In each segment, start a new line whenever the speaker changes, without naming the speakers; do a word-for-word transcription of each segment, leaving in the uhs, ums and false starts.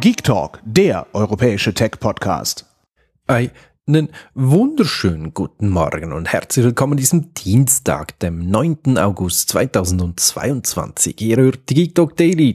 Geek Talk, der europäische Tech-Podcast.
Einen wunderschönen guten Morgen und herzlich willkommen an diesem Dienstag, dem neunten August zweitausendzweiundzwanzig. Ihr hört die Geek Talk Daily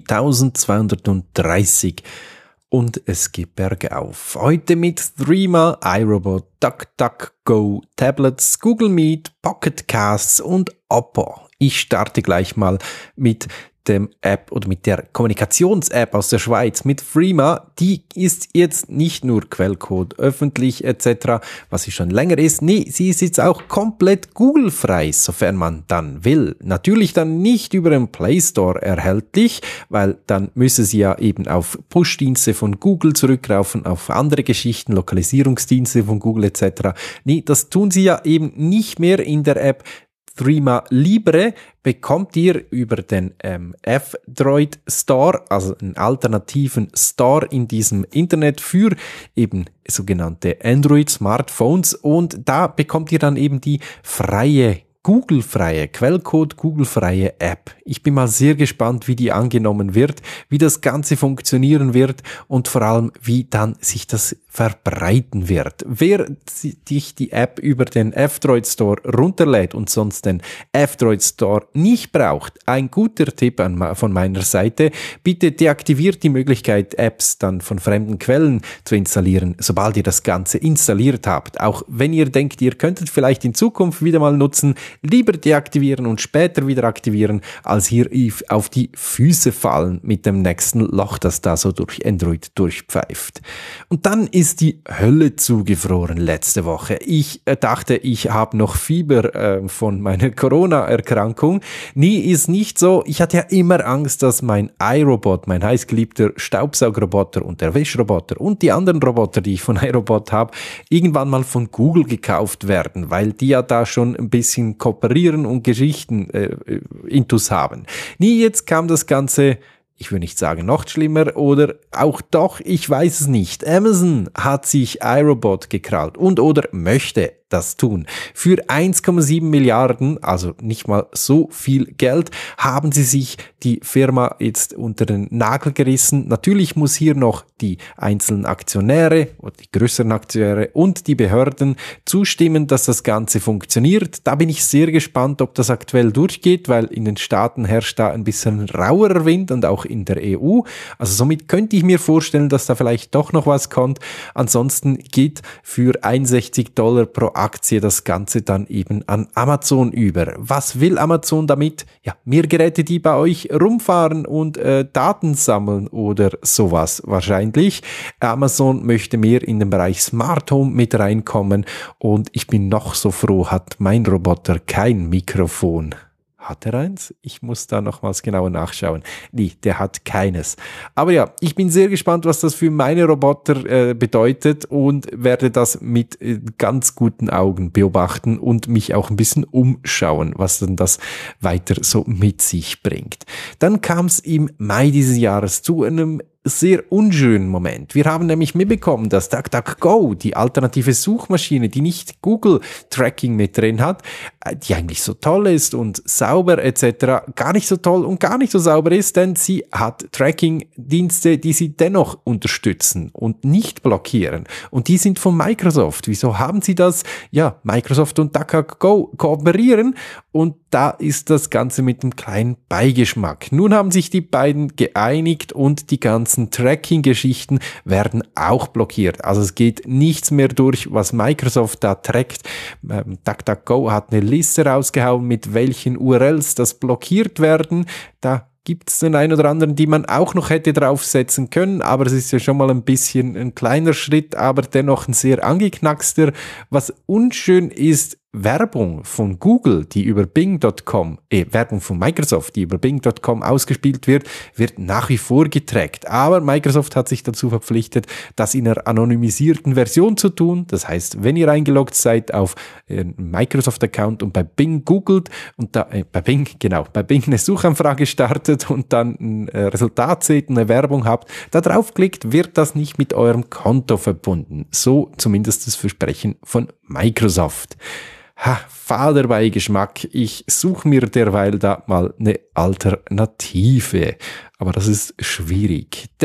eintausendzweihundertdreißig und es geht bergauf. Heute mit Threema, iRobot, DuckDuckGo, Tablets, Google Meet, Pocket Casts und Oppo. Ich starte gleich mal mit dem App oder mit der Kommunikations-App aus der Schweiz, mit Threema. Die ist jetzt nicht nur Quellcode öffentlich et cetera, was sie schon länger ist. Nee, sie ist jetzt auch komplett Google-frei, sofern man dann will. Natürlich dann nicht über den Play Store erhältlich, weil dann müsse sie ja eben auf Push-Dienste von Google zurückgreifen, auf andere Geschichten, Lokalisierungsdienste von Google et cetera. Nee, das tun sie ja eben nicht mehr in der App. Threema Libre bekommt ihr über den ähm, F-Droid Store, also einen alternativen Store in diesem Internet für eben sogenannte Android-Smartphones, und da bekommt ihr dann eben die freie Google-freie, Quellcode Google-freie App. Ich bin mal sehr gespannt, wie die angenommen wird, wie das Ganze funktionieren wird und vor allem, wie dann sich das verbreiten wird. Wer sich die App über den F-Droid Store runterlädt und sonst den F-Droid Store nicht braucht, ein guter Tipp an, von meiner Seite, bitte deaktiviert die Möglichkeit, Apps dann von fremden Quellen zu installieren, sobald ihr das Ganze installiert habt. Auch wenn ihr denkt, ihr könntet vielleicht in Zukunft wieder mal nutzen, lieber deaktivieren und später wieder aktivieren, als hier auf die Füße fallen mit dem nächsten Loch, das da so durch Android durchpfeift. Und dann ist die Hölle zugefroren letzte Woche. Ich äh, dachte, ich habe noch Fieber äh, von meiner Corona-Erkrankung. Nie ist nicht so. Ich hatte ja immer Angst, dass mein iRobot, mein heißgeliebter Staubsaugerroboter und der Wischroboter und die anderen Roboter, die ich von iRobot habe, irgendwann mal von Google gekauft werden, weil die ja da schon ein bisschen kooperieren und Geschichten äh, intus haben. Nie jetzt kam das Ganze, ich will nicht sagen noch schlimmer, oder auch doch, ich weiß es nicht. Amazon hat sich iRobot gekrallt und oder möchte das tun. Für eins Komma sieben Milliarden, also nicht mal so viel Geld, haben sie sich die Firma jetzt unter den Nagel gerissen. Natürlich muss hier noch die einzelnen Aktionäre oder die größeren Aktionäre und die Behörden zustimmen, dass das Ganze funktioniert. Da bin ich sehr gespannt, ob das aktuell durchgeht, weil in den Staaten herrscht da ein bisschen rauerer Wind und auch in der E U. Also somit könnte ich mir vorstellen, dass da vielleicht doch noch was kommt. Ansonsten geht für einundsechzig Dollar pro Aktie das Ganze dann eben an Amazon über. Was will Amazon damit? Ja, mehr Geräte, die bei euch rumfahren und äh, Daten sammeln oder sowas wahrscheinlich. Amazon möchte mehr in den Bereich Smart Home mit reinkommen, und ich bin noch so froh, hat mein Roboter kein Mikrofon. Hat er eins? Ich muss da nochmals genauer nachschauen. Nee, der hat keines. Aber ja, ich bin sehr gespannt, was das für meine Roboter äh, bedeutet, und werde das mit äh, ganz guten Augen beobachten und mich auch ein bisschen umschauen, was denn das weiter so mit sich bringt. Dann kam es im Mai dieses Jahres zu einem sehr unschönen Moment. Wir haben nämlich mitbekommen, dass DuckDuckGo, die alternative Suchmaschine, die nicht Google-Tracking mit drin hat, die eigentlich so toll ist und sauber et cetera, gar nicht so toll und gar nicht so sauber ist, denn sie hat Tracking-Dienste, die sie dennoch unterstützen und nicht blockieren. Und die sind von Microsoft. Wieso haben sie das? Ja, Microsoft und DuckDuckGo kooperieren, und da ist das Ganze mit einem kleinen Beigeschmack. Nun haben sich die beiden geeinigt und die ganzen Tracking-Geschichten werden auch blockiert. Also es geht nichts mehr durch, was Microsoft da trackt. Ähm, DuckDuckGo hat eine Liste rausgehauen, mit welchen U R Ls das blockiert werden. Da gibt es den einen oder anderen, die man auch noch hätte draufsetzen können, aber es ist ja schon mal ein bisschen ein kleiner Schritt, aber dennoch ein sehr angeknackster. Was unschön ist, Werbung von Google, die über Bing Punkt com, äh, Werbung von Microsoft, die über Bing Punkt com ausgespielt wird, wird nach wie vor getrackt. Aber Microsoft hat sich dazu verpflichtet, das in einer anonymisierten Version zu tun. Das heißt, wenn ihr eingeloggt seid auf äh, Microsoft-Account und bei Bing googelt und da, äh, bei Bing, genau, bei Bing eine Suchanfrage startet und dann ein äh, Resultat seht und eine Werbung habt, da draufklickt, wird das nicht mit eurem Konto verbunden. So zumindest das Versprechen von Microsoft. Ha, fader Beigeschmack. Ich suche mir derweil da mal eine Alternative. Aber das ist schwierig. Der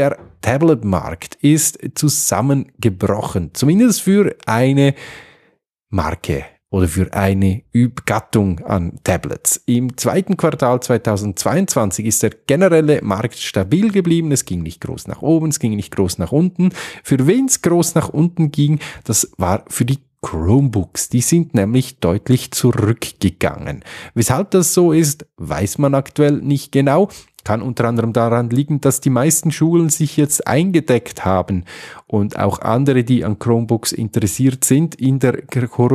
Tablet-Markt ist zusammengebrochen, zumindest für eine Marke oder für eine Gattung an Tablets. Im zweiten Quartal zweitausendzweiundzwanzig ist der generelle Markt stabil geblieben. Es ging nicht groß nach oben, es ging nicht groß nach unten. Für wen es groß nach unten ging, das war für die Chromebooks. Die sind nämlich deutlich zurückgegangen. Weshalb das so ist, weiß man aktuell nicht genau. Kann unter anderem daran liegen, dass die meisten Schulen sich jetzt eingedeckt haben und auch andere, die an Chromebooks interessiert sind, in der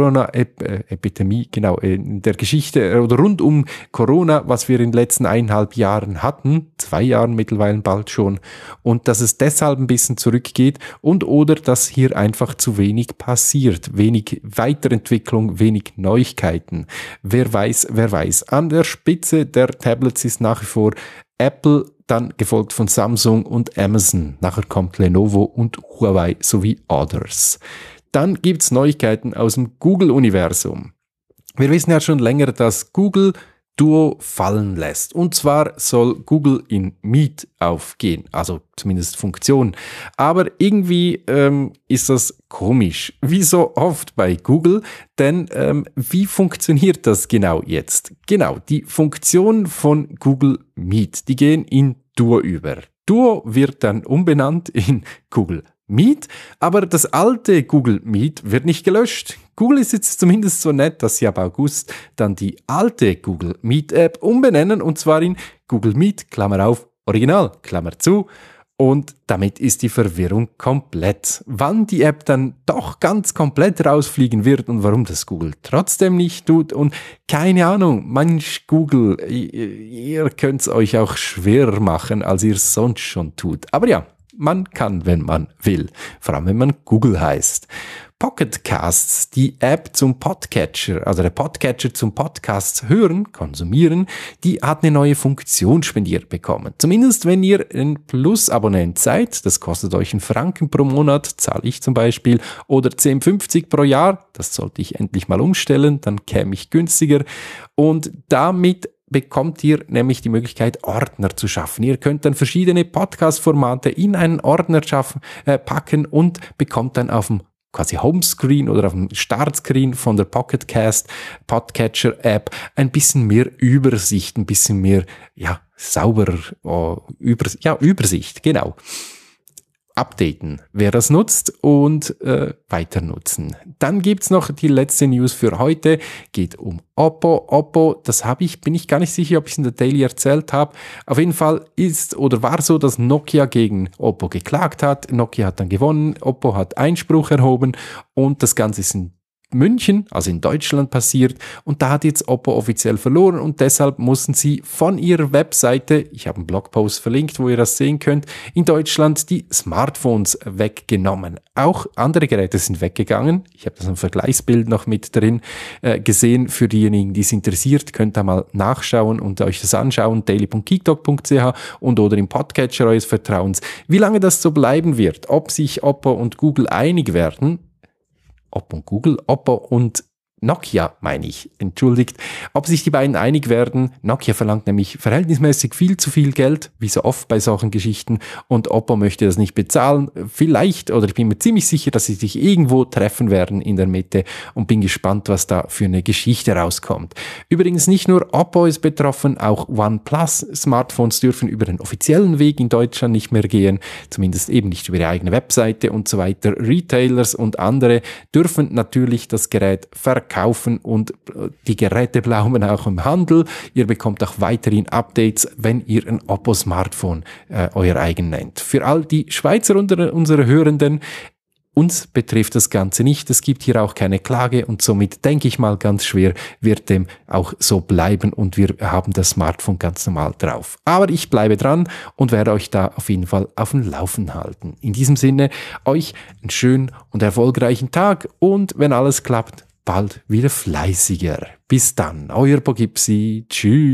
Corona-Epidemie, genau, in der Geschichte oder rund um Corona, was wir in den letzten eineinhalb Jahren hatten, zwei Jahren mittlerweile bald schon, und dass es deshalb ein bisschen zurückgeht und oder dass hier einfach zu wenig passiert, wenig Weiterentwicklung, wenig Neuigkeiten. Wer weiß, wer weiß. An der Spitze der Tablets ist nach wie vor Apple, dann gefolgt von Samsung und Amazon. Nachher kommt Lenovo und Huawei sowie others. Dann gibt's Neuigkeiten aus dem Google-Universum. Wir wissen ja schon länger, dass Google Duo fallen lässt. Und zwar soll Google in Meet aufgehen, also zumindest Funktion. Aber irgendwie ähm, ist das komisch, wie so oft bei Google, denn ähm, wie funktioniert das genau jetzt? Genau, die Funktion von Google Meet, die gehen in Duo über. Duo wird dann umbenannt in Google Meet, aber das alte Google Meet wird nicht gelöscht. Google ist jetzt zumindest so nett, dass sie ab August dann die alte Google Meet App umbenennen, und zwar in Google Meet, Klammer auf, Original, Klammer zu. Und damit ist die Verwirrung komplett. Wann die App dann doch ganz komplett rausfliegen wird und warum das Google trotzdem nicht tut und keine Ahnung, manch Google, ihr, ihr könnt es euch auch schwerer machen, als ihr es sonst schon tut. Aber ja, man kann, wenn man will, vor allem wenn man Google heißt. Pocket Casts, die App zum Podcatcher, also der Podcatcher zum Podcasts hören, konsumieren, die hat eine neue Funktion spendiert bekommen. Zumindest wenn ihr ein Plus-Abonnent seid, das kostet euch einen Franken pro Monat, zahle ich zum Beispiel, oder zehn fünfzig pro Jahr, das sollte ich endlich mal umstellen, dann käme ich günstiger, und damit bekommt ihr nämlich die Möglichkeit, Ordner zu schaffen. Ihr könnt dann verschiedene Podcast-Formate in einen Ordner schaffen, äh, packen und bekommt dann auf dem quasi Homescreen oder auf dem Startscreen von der Pocketcast Podcatcher App ein bisschen mehr Übersicht, ein bisschen mehr, ja, sauberer, oh, Übers- ja, Übersicht, genau. Updaten, wer das nutzt, und äh, weiter nutzen. Dann gibt's noch die letzte News für heute, geht um Oppo. Oppo, das habe ich, bin ich gar nicht sicher, ob ich es in der Daily erzählt habe. Auf jeden Fall ist oder war so, dass Nokia gegen Oppo geklagt hat. Nokia hat dann gewonnen, Oppo hat Einspruch erhoben und das Ganze ist in München, also in Deutschland, passiert, und da hat jetzt Oppo offiziell verloren und deshalb mussten sie von ihrer Webseite, ich habe einen Blogpost verlinkt, wo ihr das sehen könnt, in Deutschland die Smartphones weggenommen. Auch andere Geräte sind weggegangen. Ich habe das ein Vergleichsbild noch mit drin äh, gesehen. Für diejenigen, die es interessiert, könnt ihr mal nachschauen und euch das anschauen, daily punkt geekdog punkt c h und oder im Podcatcher eures Vertrauens. Wie lange das so bleiben wird, ob sich Oppo und Google einig werden, Oppo und Google, Oppo und Nokia, meine ich, entschuldigt, ob sich die beiden einig werden. Nokia verlangt nämlich verhältnismäßig viel zu viel Geld, wie so oft bei solchen Geschichten, und Oppo möchte das nicht bezahlen. Vielleicht, oder ich bin mir ziemlich sicher, dass sie sich irgendwo treffen werden in der Mitte, und bin gespannt, was da für eine Geschichte rauskommt. Übrigens nicht nur Oppo ist betroffen, auch OnePlus-Smartphones dürfen über den offiziellen Weg in Deutschland nicht mehr gehen, zumindest eben nicht über ihre eigene Webseite und so weiter. Retailers und andere dürfen natürlich das Gerät verkaufen. kaufen und die Geräte bleiben auch im Handel. Ihr bekommt auch weiterhin Updates, wenn ihr ein Oppo-Smartphone äh, euer eigen nennt. Für all die Schweizer unter unsere Hörenden, uns betrifft das Ganze nicht. Es gibt hier auch keine Klage und somit denke ich mal ganz schwer wird dem auch so bleiben und wir haben das Smartphone ganz normal drauf. Aber ich bleibe dran und werde euch da auf jeden Fall auf dem Laufen halten. In diesem Sinne, euch einen schönen und erfolgreichen Tag und wenn alles klappt, bald wieder fleißiger. Bis dann, euer Bogipsi.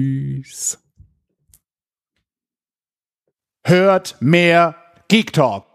Tschüss.
Hört mehr Geek Talk.